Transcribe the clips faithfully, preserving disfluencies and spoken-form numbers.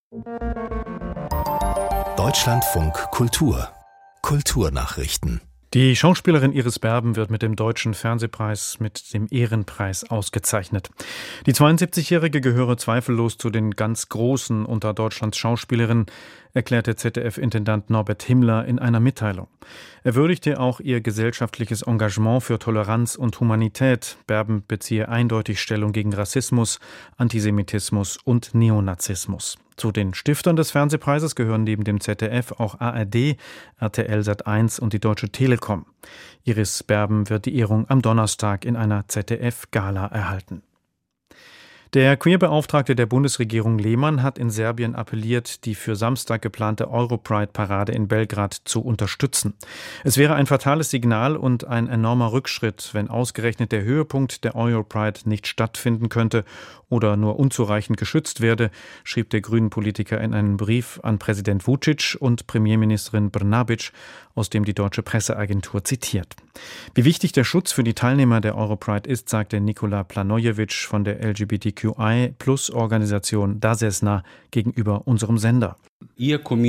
Deutschlandfunk Kultur Kulturnachrichten. Die Schauspielerin Iris Berben wird mit dem Deutschen Fernsehpreis mit dem Ehrenpreis ausgezeichnet. Die zweiundsiebzigjährige gehöre zweifellos zu den ganz Großen unter Deutschlands Schauspielerinnen, erklärte Z D F-Intendant Norbert Himmler in einer Mitteilung. Er würdigte auch ihr gesellschaftliches Engagement für Toleranz und Humanität. Berben beziehe eindeutig Stellung gegen Rassismus, Antisemitismus und Neonazismus. Zu den Stiftern des Fernsehpreises gehören neben dem Z D F auch A R D, R T L Sat eins und die Deutsche Telekom. Iris Berben wird die Ehrung am Donnerstag in einer Z D F-Gala erhalten. Der Queerbeauftragte der Bundesregierung Lehmann hat in Serbien appelliert, die für Samstag geplante Europride-Parade in Belgrad zu unterstützen. Es wäre ein fatales Signal und ein enormer Rückschritt, wenn ausgerechnet der Höhepunkt der Europride nicht stattfinden könnte oder nur unzureichend geschützt werde, schrieb der Grünen-Politiker in einem Brief an Präsident Vučić und Premierministerin Brnabić, aus dem die deutsche Presseagentur zitiert. Wie wichtig der Schutz für die Teilnehmer der Europride ist, sagte Nikola Planojevic von der L G B T Q I Plus Organisation Dasesna gegenüber unserem Sender. Obwohl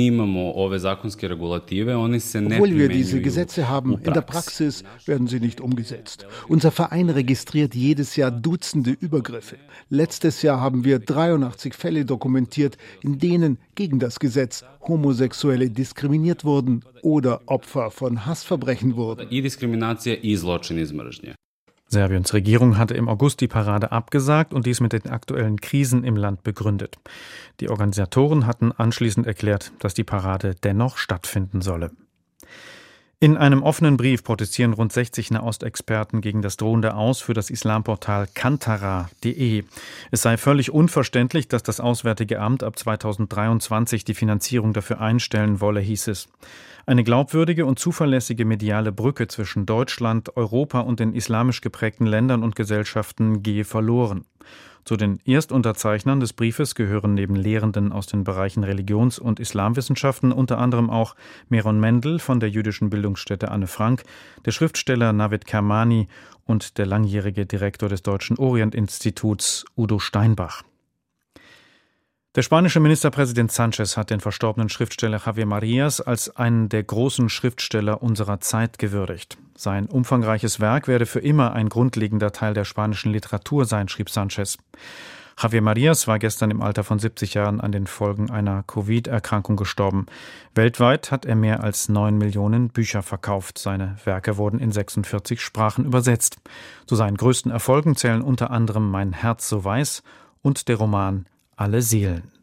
wir diese Gesetze haben, in der Praxis werden sie nicht umgesetzt. Unser Verein registriert jedes Jahr Dutzende Übergriffe. Letztes Jahr haben wir dreiundachtzig Fälle dokumentiert, in denen gegen das Gesetz Homosexuelle diskriminiert wurden oder Opfer von Hassverbrechen wurden. Serbiens Regierung hatte im August die Parade abgesagt und dies mit den aktuellen Krisen im Land begründet. Die Organisatoren hatten anschließend erklärt, dass die Parade dennoch stattfinden solle. In einem offenen Brief protestieren rund sechzig Nahostexperten gegen das drohende Aus für das Islamportal Kantara punkt de. Es sei völlig unverständlich, dass das Auswärtige Amt ab zweitausenddreiundzwanzig die Finanzierung dafür einstellen wolle, hieß es. Eine glaubwürdige und zuverlässige mediale Brücke zwischen Deutschland, Europa und den islamisch geprägten Ländern und Gesellschaften gehe verloren. Zu den Erstunterzeichnern des Briefes gehören neben Lehrenden aus den Bereichen Religions- und Islamwissenschaften unter anderem auch Meron Mendel von der jüdischen Bildungsstätte Anne Frank, der Schriftsteller Navid Kermani und der langjährige Direktor des Deutschen Orient-Instituts Udo Steinbach. Der spanische Ministerpräsident Sánchez hat den verstorbenen Schriftsteller Javier Marías als einen der großen Schriftsteller unserer Zeit gewürdigt. Sein umfangreiches Werk werde für immer ein grundlegender Teil der spanischen Literatur sein, schrieb Sánchez. Javier Marías war gestern im Alter von siebzig Jahren an den Folgen einer Covid-Erkrankung gestorben. Weltweit hat er mehr als neun Millionen Bücher verkauft. Seine Werke wurden in sechsundvierzig Sprachen übersetzt. Zu seinen größten Erfolgen zählen unter anderem Mein Herz so weiß und der Roman Alle Seelen.